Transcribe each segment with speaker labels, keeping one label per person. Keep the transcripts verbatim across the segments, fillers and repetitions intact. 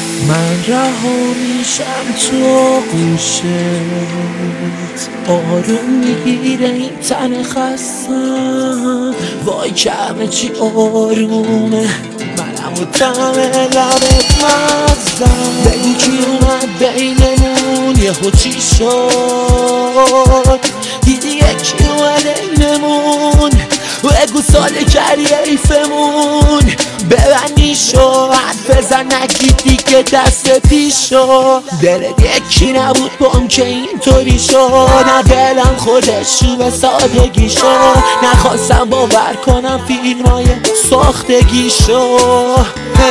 Speaker 1: من رها میشم تو گوشت، آروم میگیره این تن خستم. وای که همه چی آرومه، منم و تم لبت مزدم. بگو کی اومد بینمون، یهو چی شد؟ دیدی یکی اومد اینمون، بگو سال کردی ایفمون. ببند نیشو حد بزن نگی دیگه دست پیشو. دلت یکی نبود بام که اینطوری شد، نه دلم خودش رو به سادگی شد. نخواستم باور کنم فیلم های ساختگی شد.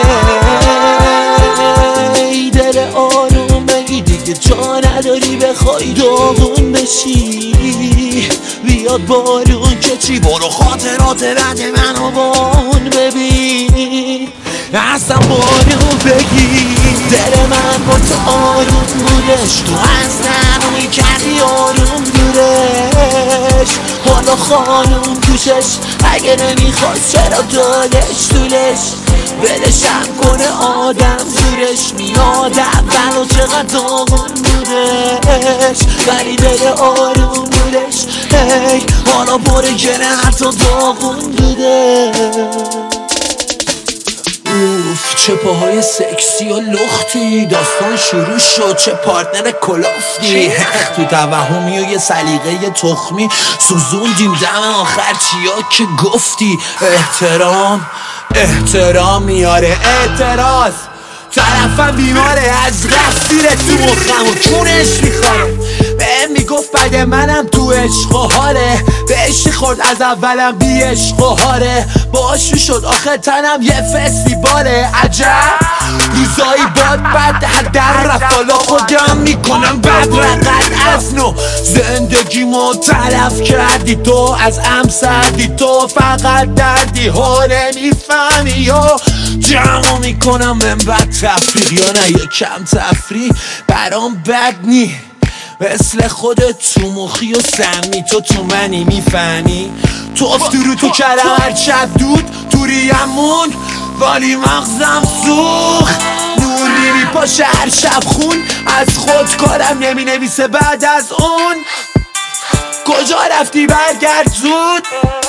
Speaker 1: ای دل آروم بگی دیگه جا نداری بخوای داغون بشی. بیاد بارون که چی، برو خاطرات رد منو بان ببین. اصلا بارون بگی دل من با تو آروم بودش، تو از ننو میکردی آروم دورش. حالا خانوم توشش اگه نمیخواست چرا دادش طولش. ولشم کنه آدم زورش میاد اول و چقدر داغون بودش، ولی دل آروم بودش. هی حالا بره گره حتی داغون بوده. اوف چه پاهای سکسی و لختی، داستان شروع شد چه پارتنر کلافتی. تو توهمی و یه سلیقه تخمی سوزوندیم دم آخر چیا که گفتی. احترام احترام میاره اعتراض، طرفم بیماره از رفت زیر تو مخم و کونش میخواره. بهم میگفت بعد منم تو عشق و حاله، به عشقی خورد از اولم بی عشق و حاله. باش شد آخه تنم یه فستیواله. عجب روزایی باد بد در رفت، حالا خودم میکنم بد رقد از نو. زندگی ما تلف کردی تو، از ام سردی تو، فقط دردی ها نمیفهمی و جمع میکنم من بد تفریق یا نه یه کم تفریح برام بد نی. مثل خودت تو مخی و سمی، تو تو منی میفهمی. تو افتورو تو کردم هر شب دود توریمون، ولی مغزم سوخت. نوری میپاشه هر شب خون، از خود کارم نمی نویسه بعد از اون. کجا رفتی برگرد زود.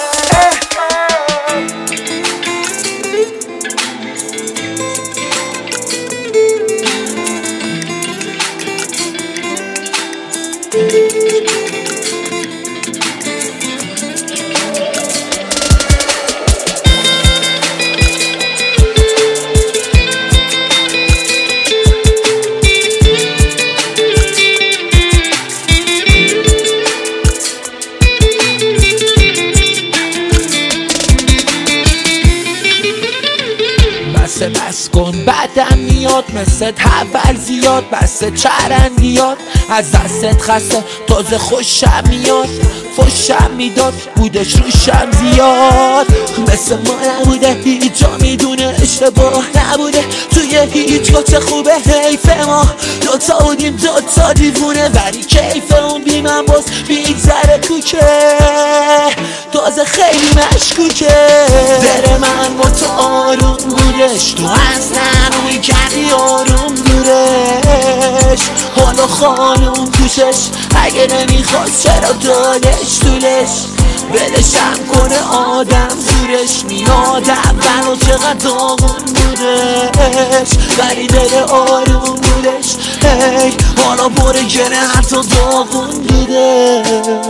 Speaker 1: بسه بس کن بعدم میاد مثل اول زیاد. بسه چرندیات از دستت خسته تازه خوشم میاد. فشم میداد بودش روشم زیاد، مثل ما نبوده هیچ جا میدونه اشتباه نبوده. توی هیچ چه خوبه حیف ما دوتا بودیم دوتا دیوونه، ولی کیف اون بی من باز بیگذره کوکه. تازه خیلی مشکوکه دل من با تو آروم بودش، تو از ننو میکردی آروم دورش. حالا خانوم توشش اگه نمیخواست چرا دادش طولش. ولشم کنه آدم زورش میاد اول و چقدر داغون بودش، ولی دل آروم بودش. هی حالا بره گره حتی داغون بوده.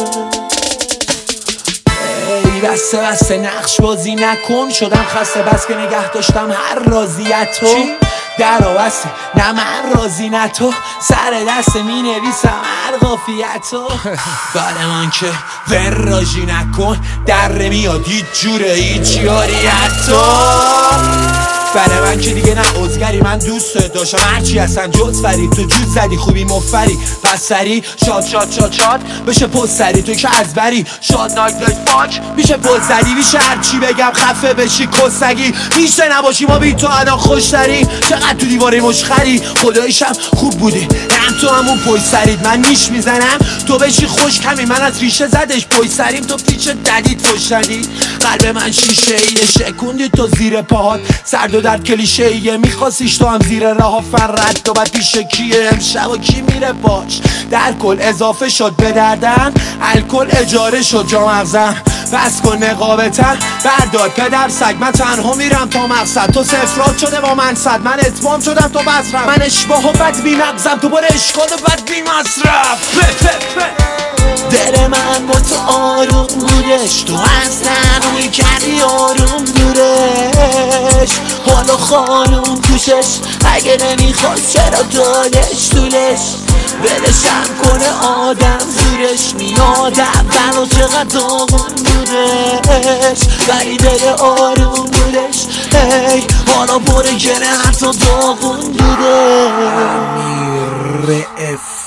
Speaker 1: ای بسته بسته نقش بازی نکن، شدم خسته بس که نگه داشتم هر رازیتو. در بسته نه من راضی نه تو، سر دست می نویسم هر قافیتو. بله من که وراجی نکن، در میاد هیچ جوره هیچ یاری حتی. بله من که دیگه نه عزگری، من دوست داشتم هرچی هستن جز فرید. تو جود زدی خوبی مفری پس سری شاد شاد شاد شاد بشه پست سری. تو که از بری شاد نایت لایت فاک میشه پست زدی. میشه هرچی بگم خفه بشی کسگی، میشه نباشی ما بی تو الان خوش ترین. چقدر تو دیواره مشخری خداییشم خوب بودی من تو همون پشت سرید من نیش میزنم تو بشی خوش کمی من از ریشه زدش پشت سریم تو پیچ ددید فشدی قلب من شیشه ایه شکوندی تو زیر پاهات سرد و در کلیشه ایه میخواستیش تو هم زیر راه فرد تو بعد پیش کیه امشب و کی میره باش در کل اضافه شد به دردم الکل اجاره شد جا مغزم بس کن نقابتن بردار پدر سگ من تنها میرم تا مقصد تو صفرات شده با من صد من اتمام شدم تو بصرم من اشباه و بد بی مغزم تو باره اشکال و بد بی مصرف دل من با تو آروم بودش تو از نروی کردی آروم دورش حالا خانوم کوشش اگه نمیخواست چرا دادش طولش ولشم کنه آدم زورش میاد اول و چقدر داغون بودش ولی دل آروم بودش هی حالا بره گره حتی داغون بودش. امیر اف